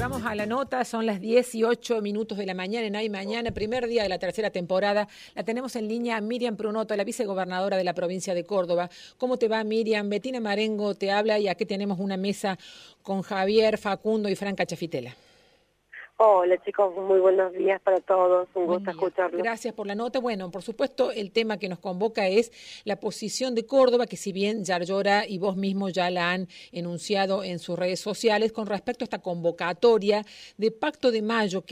Vamos a la nota, son las 18 minutos de la mañana en Hay Mañana, primer día de la tercera temporada. La tenemos en línea a Miriam Prunoto, la vicegobernadora de la provincia de Córdoba. ¿Cómo te va, Miriam? Betina Marengo te habla y aquí tenemos una mesa con Javier, Facundo y Franca Chafitela. Hola chicos, muy buenos días para todos, un Buen gusto día. escucharlos. Gracias por la nota. Bueno, por supuesto, el tema que nos convoca es la posición de Córdoba, que si bien Yarlora y vos mismos ya la han enunciado en sus redes sociales, con respecto a esta convocatoria de Pacto de Mayo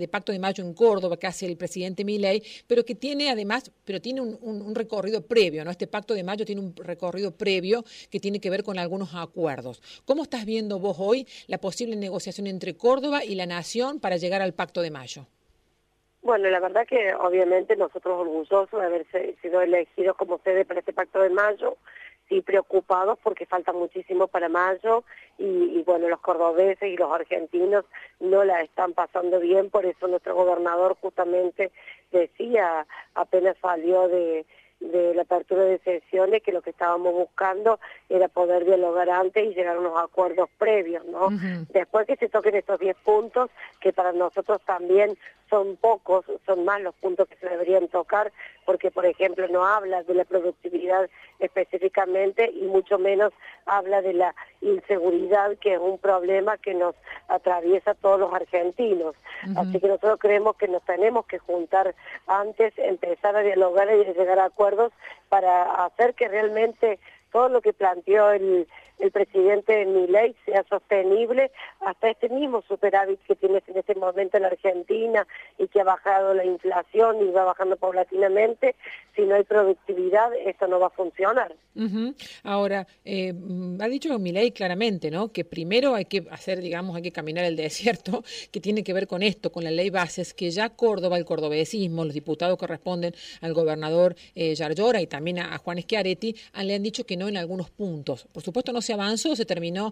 en Córdoba, que hace el presidente Milei, pero que tiene además, tiene un recorrido previo, ¿no? Este Pacto de Mayo tiene un recorrido previo que tiene que ver con algunos acuerdos. ¿Cómo estás viendo vos hoy la posible negociación entre Córdoba y la Nación para llegar al Pacto de Mayo? Bueno, la verdad que obviamente nosotros orgullosos de haber sido elegidos como sede para este Pacto de Mayo, sí preocupados porque falta muchísimo para mayo y bueno, los cordobeses y los argentinos no la están pasando bien, por eso nuestro gobernador justamente decía, apenas salió de la apertura de sesiones, que lo que estábamos buscando era poder dialogar antes y llegar a unos acuerdos previos, ¿no? Después que se toquen estos 10 puntos, que para nosotros también son pocos, son más los puntos que se deberían tocar, porque por ejemplo no habla de la productividad específicamente y mucho menos habla de la inseguridad, que es un problema que nos atraviesa a todos los argentinos. Así que nosotros creemos que nos tenemos que juntar antes, empezar a dialogar y llegar a acuerdos para hacer que realmente todo lo que planteó el presidente Milei sea sostenible hasta este mismo superávit que tiene en este momento en la Argentina y que ha bajado la inflación y va bajando paulatinamente. Si no hay productividad, esto no va a funcionar. Ahora, ha dicho Milei claramente, ¿no?, que primero hay que hacer, hay que caminar el desierto, que tiene que ver con esto, con la ley bases, que ya Córdoba, el cordobesismo, los diputados que responden al gobernador Yarlora y también a Juan Schiaretti, le han dicho que no en algunos puntos. Por supuesto no se avanzó, se terminó,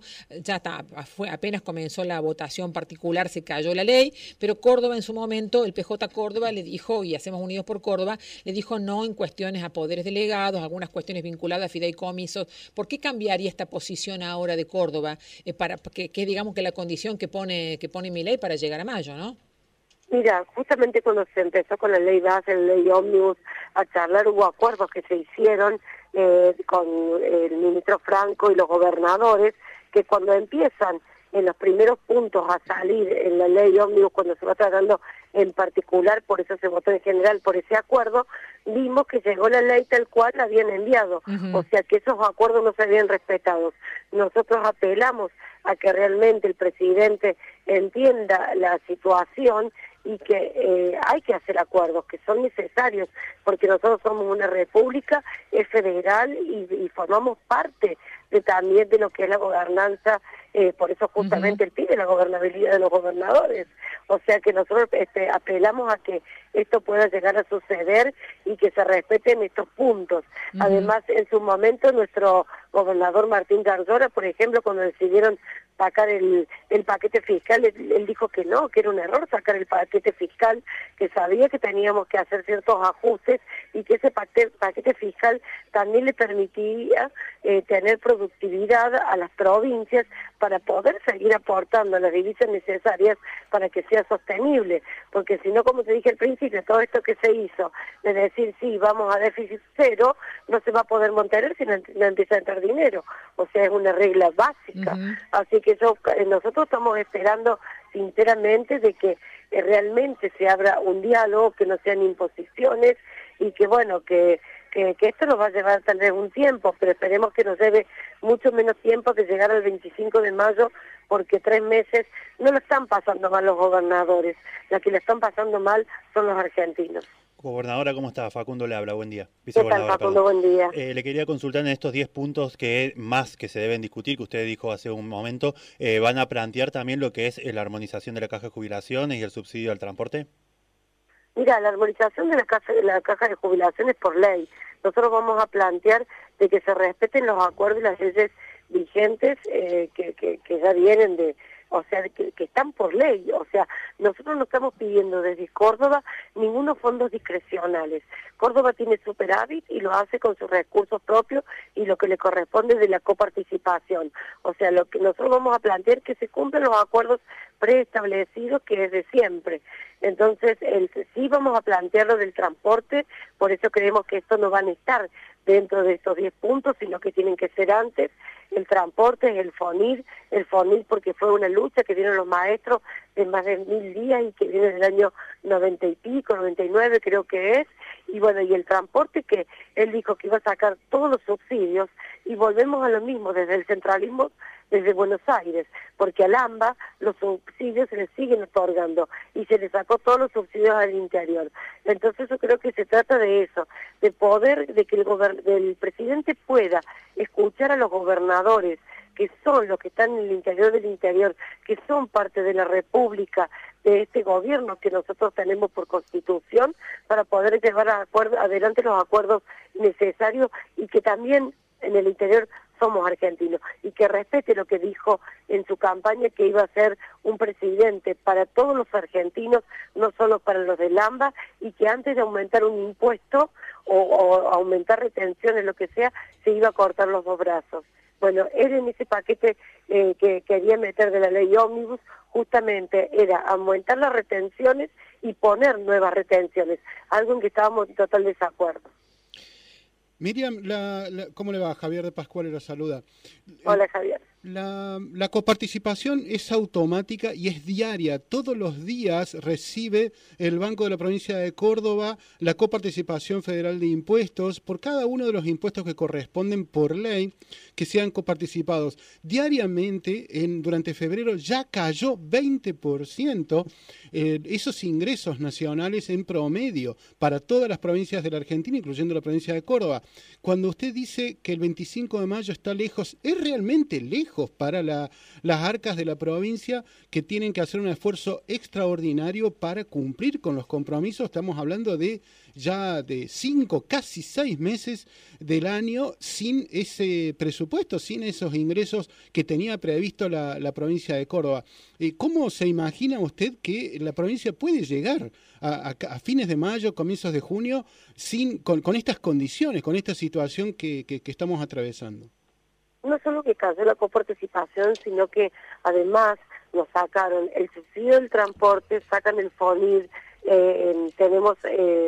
apenas comenzó la votación particular, se cayó la ley, pero Córdoba en su momento, el PJ Córdoba le dijo, y Hacemos Unidos por Córdoba, le dijo no en cuestiones a poderes delegados, algunas cuestiones vinculadas a fideicomisos. ¿Por qué cambiaría esta posición ahora de Córdoba para que digamos que la condición que pone Milei para llegar a mayo, ¿no? Mira, justamente cuando se empezó con la ley base, la ley ómnibus, a charlar, hubo acuerdos que se hicieron con el ministro Franco y los gobernadores, que cuando empiezan en los primeros puntos a salir en la ley ómnibus, cuando se va tratando en particular, por eso se votó en general por ese acuerdo, vimos que llegó la ley tal cual la habían enviado, o sea que esos acuerdos no se habían respetado. Nosotros apelamos a que realmente el presidente entienda la situación y que hay que hacer acuerdos que son necesarios, porque nosotros somos una república, es federal y formamos parte también de lo que es la gobernanza, por eso justamente él pide la gobernabilidad de los gobernadores. O sea que nosotros apelamos a que esto pueda llegar a suceder y que se respeten estos puntos. Además, en su momento, nuestro gobernador Martín Yarlora, por ejemplo, cuando decidieron sacar el paquete fiscal, él dijo que no, que era un error sacar el paquete fiscal, que sabía que teníamos que hacer ciertos ajustes y que ese paquete fiscal también le permitía tener productividad a las provincias para poder seguir aportando las divisas necesarias para que sea sostenible, porque si no, como te dije al principio, todo esto que se hizo, de decir sí, vamos a déficit cero, no se va a poder mantener si no empieza a entrar dinero, o sea, es una regla básica. Así que nosotros estamos esperando sinceramente de que realmente se abra un diálogo, que no sean imposiciones y que bueno, que esto nos va a llevar tal vez un tiempo, pero esperemos que nos lleve mucho menos tiempo que llegar al 25 de mayo, porque 3 meses no lo están pasando mal los gobernadores, la que lo están pasando mal son los argentinos. Gobernadora, ¿cómo está? Facundo le habla, buen día. ¿Qué tal, Facundo? Buen día. Le quería consultar en estos 10 puntos que se deben discutir, que usted dijo hace un momento, ¿van a plantear también lo que es la armonización de la caja de jubilaciones y el subsidio al transporte? Mira, la armonización de la caja de jubilaciones por ley. Nosotros vamos a plantear de que se respeten los acuerdos y las leyes vigentes que ya vienen de... O sea, que están por ley. O sea, nosotros no estamos pidiendo desde Córdoba ningunos fondos discrecionales. Córdoba tiene superávit y lo hace con sus recursos propios y lo que le corresponde de la coparticipación. O sea, lo que nosotros vamos a plantear es que se cumplan los acuerdos preestablecido que es de siempre. Entonces, sí vamos a plantear lo del transporte, por eso creemos que esto no van a estar dentro de estos 10 puntos, sino que tienen que ser antes. El transporte, el FONIR porque fue una lucha que dieron los maestros de más de 1000 días y que viene del año 90 y pico, 99 creo que es, y bueno, y el transporte que él dijo que iba a sacar todos los subsidios, y volvemos a lo mismo, desde el centralismo, desde Buenos Aires, porque al AMBA los subsidios se le siguen otorgando y se le sacó todos los subsidios al interior. Entonces yo creo que se trata de eso, de poder, de que el presidente pueda escuchar a los gobernadores, que son los que están en el interior del interior, que son parte de la República, de este gobierno que nosotros tenemos por Constitución, para poder llevar adelante los acuerdos necesarios y que también en el interior somos argentinos y que respete lo que dijo en su campaña, que iba a ser un presidente para todos los argentinos, no solo para los del AMBA, y que antes de aumentar un impuesto o aumentar retenciones, lo que sea, se iba a cortar los dos brazos. Bueno, él en ese paquete que quería meter de la ley ómnibus, justamente era aumentar las retenciones y poner nuevas retenciones, algo en que estábamos en total desacuerdo. Miriam, ¿cómo le va? Javier de Pascual la saluda. Hola, Javier. La coparticipación es automática y es diaria. Todos los días recibe el Banco de la Provincia de Córdoba la coparticipación federal de impuestos por cada uno de los impuestos que corresponden por ley que sean coparticipados. Diariamente, durante febrero, ya cayó 20% esos ingresos nacionales en promedio para todas las provincias de la Argentina, incluyendo la provincia de Córdoba. Cuando usted dice que el 25 de mayo está lejos, ¿es realmente lejos para las arcas de la provincia, que tienen que hacer un esfuerzo extraordinario para cumplir con los compromisos? Estamos hablando de ya de 5, casi 6 meses del año sin ese presupuesto, sin esos ingresos que tenía previsto la provincia de Córdoba. ¿Cómo se imagina usted que la provincia puede llegar a fines de mayo, comienzos de junio, con estas condiciones, con esta situación que estamos atravesando? No solo que cayó la coparticipación, sino que además nos sacaron el subsidio del transporte, sacan el FONIR, tenemos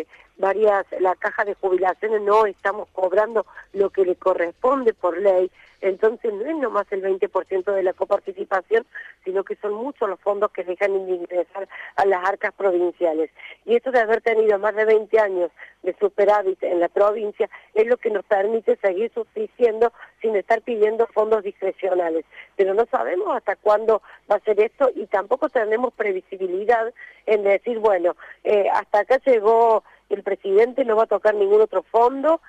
la caja de jubilaciones, no estamos cobrando lo que le corresponde por ley. Entonces no es nomás el 20% de la coparticipación, sino que son muchos los fondos que dejan de ingresar a las arcas provinciales. Y esto de haber tenido más de 20 años de superávit en la provincia es lo que nos permite seguir subsistiendo sin estar pidiendo fondos discrecionales. Pero no sabemos hasta cuándo va a ser esto y tampoco tenemos previsibilidad en decir, bueno, hasta acá llegó el presidente, no va a tocar ningún otro fondo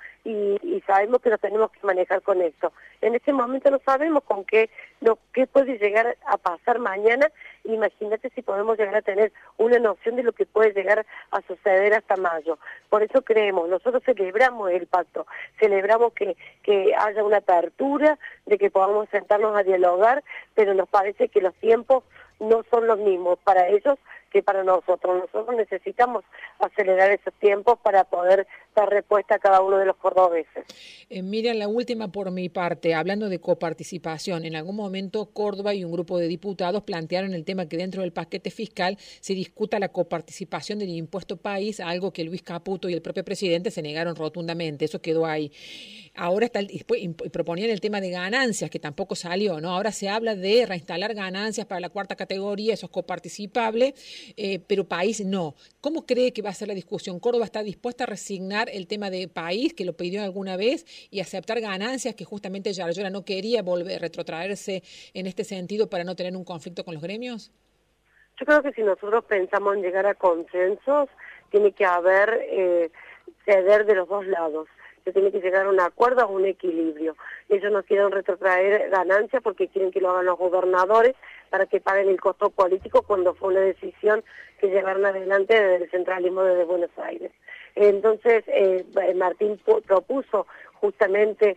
y sabemos que nos tenemos que manejar con esto. En este momento no sabemos qué puede llegar a pasar mañana. Imagínate si podemos llegar a tener una noción de lo que puede llegar a suceder hasta mayo. Por eso nosotros celebramos el pacto, celebramos que haya una apertura, de que podamos sentarnos a dialogar, pero nos parece que los tiempos no son los mismos para ellos que para nosotros. Nosotros necesitamos acelerar esos tiempos para poder dar respuesta a cada uno de los cordobeses. Mira, la última por mi parte, hablando de coparticipación, en algún momento Córdoba y un grupo de diputados plantearon el tema que dentro del paquete fiscal se discuta la coparticipación del impuesto país, algo que Luis Caputo y el propio presidente se negaron rotundamente, eso quedó ahí. Ahora después proponían el tema de ganancias, que tampoco salió, ¿no? Ahora se habla de reinstalar ganancias para la cuarta categoría, eso es coparticipable, pero país no. ¿Cómo cree que va a ser la discusión? ¿Córdoba está dispuesta a resignar el tema de país, que lo pidió alguna vez, y aceptar ganancias, que justamente Yarlora no quería retrotraerse en este sentido para no tener un conflicto con los gremios? Yo creo que si nosotros pensamos en llegar a consensos, tiene que haber ceder de los dos lados. Se tiene que llegar a un acuerdo, a un equilibrio. Ellos no quieren retrotraer ganancias porque quieren que lo hagan los gobernadores para que paguen el costo político, cuando fue una decisión que llevaron adelante desde el centralismo desde Buenos Aires. Entonces, Martín propuso justamente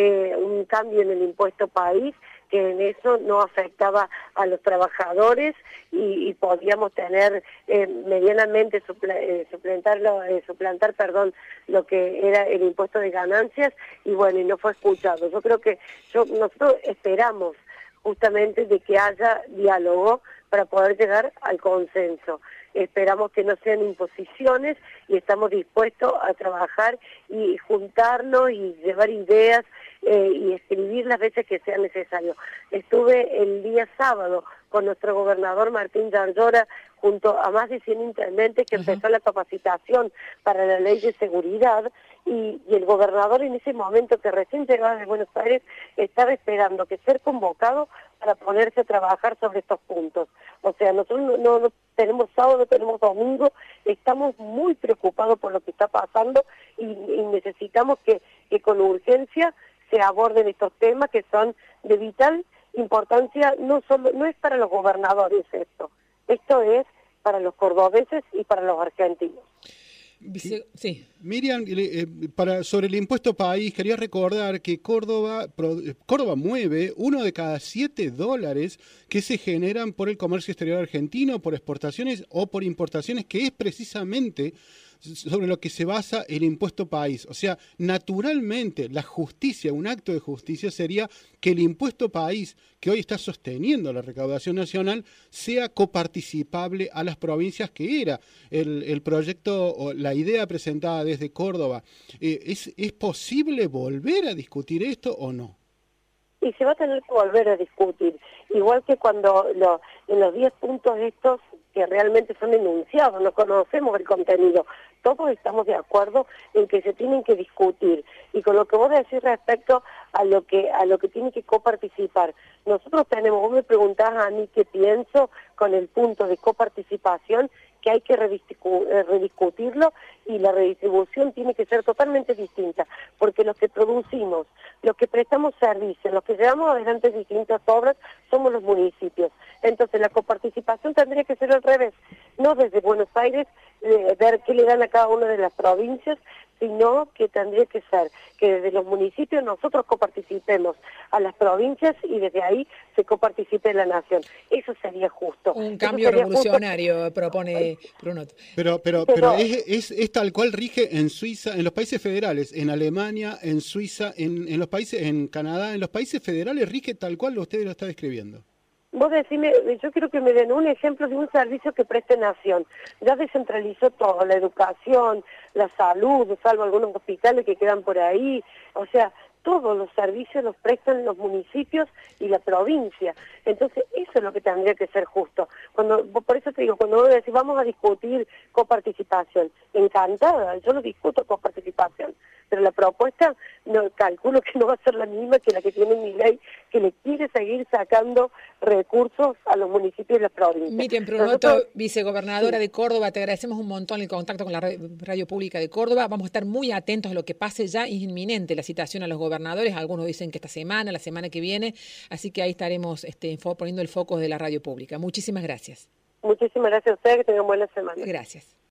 un cambio en el impuesto país, que en eso no afectaba a los trabajadores y podíamos tener medianamente suplantar lo que era el impuesto de ganancias, y bueno, y no fue escuchado. Yo creo que nosotros esperamos justamente de que haya diálogo para poder llegar al consenso. Esperamos que no sean imposiciones y estamos dispuestos a trabajar y juntarnos y llevar ideas y escribir las veces que sea necesario. Estuve el día sábado con nuestro gobernador Martín Yarlora junto a más de 100 intendentes que empezó la capacitación para la ley de seguridad y el gobernador en ese momento que recién llegaba de Buenos Aires estaba esperando que ser convocado para ponerse a trabajar sobre estos puntos. O sea, nosotros no tenemos sábado, no tenemos domingo, estamos muy preocupados por lo que está pasando y necesitamos que con urgencia se aborden estos temas que son de vital importancia, no es para los gobernadores esto es para los cordobeses y para los argentinos. Sí. Miriam, sobre el impuesto país, quería recordar que Córdoba mueve $1 de cada 7 que se generan por el comercio exterior argentino, por exportaciones o por importaciones, que es precisamente sobre lo que se basa el impuesto país. O sea, naturalmente, la justicia, un acto de justicia sería que el impuesto país, que hoy está sosteniendo la recaudación nacional, sea coparticipable a las provincias, que era el proyecto o la idea presentada desde Córdoba. ¿Es posible volver a discutir esto o no? Y se va a tener que volver a discutir, igual que cuando en los 10 puntos estos que realmente son enunciados, no conocemos el contenido, todos estamos de acuerdo en que se tienen que discutir. Y con lo que vos decís respecto a lo que tiene que coparticipar, nosotros vos me preguntás a mí qué pienso con el punto de coparticipación, que hay que rediscutirlo y la redistribución tiene que ser totalmente distinta, porque los que producimos, los que prestamos servicios, los que llevamos adelante distintas obras, somos los municipios. Entonces la coparticipación tendría que ser al revés, no desde Buenos Aires ver qué le dan a cada una de las provincias, sino que tendría que ser que desde los municipios nosotros coparticipemos a las provincias y desde ahí se coparticipe la nación. Eso sería justo. Un cambio revolucionario, propone Bruno. Pero es tal cual rige en Suiza, en los países federales, en Alemania, en Suiza, en los países, en Canadá, en los países federales rige tal cual usted lo está describiendo. Vos decime, yo quiero que me den un ejemplo de un servicio que preste nación. Ya descentralizó todo, la educación, la salud, salvo algunos hospitales que quedan por ahí. O sea, todos los servicios los prestan los municipios y la provincia. Entonces, eso es lo que tendría que ser justo. Por eso te digo, cuando vos decís, vamos a discutir coparticipación, encantada, yo no discuto coparticipación, pero la propuesta, calculo que no va a ser la misma que la que tiene Milei, que le quiere seguir sacando recursos a los municipios y las provincias. Miriam Prunoto, vicegobernadora de Córdoba, te agradecemos un montón el contacto con la radio pública de Córdoba. Vamos a estar muy atentos a lo que pase ya, es inminente la citación a los gobernadores, algunos dicen que esta semana, la semana que viene, así que ahí estaremos poniendo el foco de la radio pública. Muchísimas gracias. Muchísimas gracias a ustedes, que tengan buena semana. Gracias.